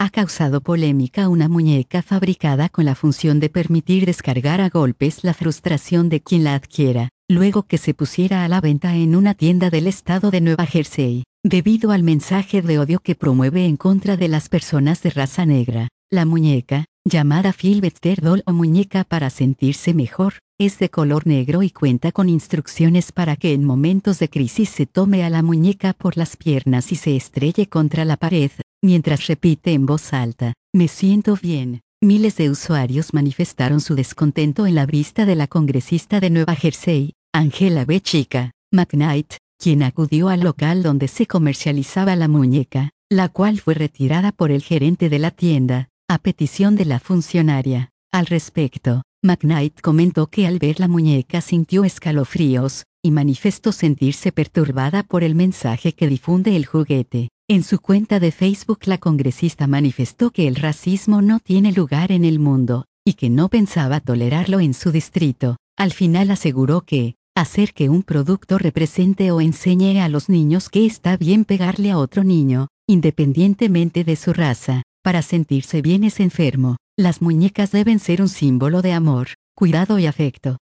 ha causado polémica una muñeca fabricada con la función de permitir descargar a golpes la frustración de quien la adquiera, luego que se pusiera a la venta en una tienda del estado de Nueva Jersey, debido al mensaje de odio que promueve en contra de las personas de raza negra. La muñeca, llamada Feel Better Doll o muñeca para sentirse mejor, es de color negro y cuenta con instrucciones para que en momentos de crisis se tome a la muñeca por las piernas y se estrelle contra la pared, mientras repite en voz alta, "Me siento bien". Miles de usuarios manifestaron su descontento en la vista de la congresista de Nueva Jersey, Angela B. Chica McKnight, quien acudió al local donde se comercializaba la muñeca, la cual fue retirada por el gerente de la tienda, a petición de la funcionaria. Al respecto, McKnight comentó que al ver la muñeca sintió escalofríos, y manifestó sentirse perturbada por el mensaje que difunde el juguete. En su cuenta de Facebook la congresista manifestó que el racismo no tiene lugar en el mundo, y que no pensaba tolerarlo en su distrito. Al final aseguró que, hacer que un producto represente o enseñe a los niños que está bien pegarle a otro niño, independientemente de su raza, para sentirse bien es enfermo. Las muñecas deben ser un símbolo de amor, cuidado y afecto.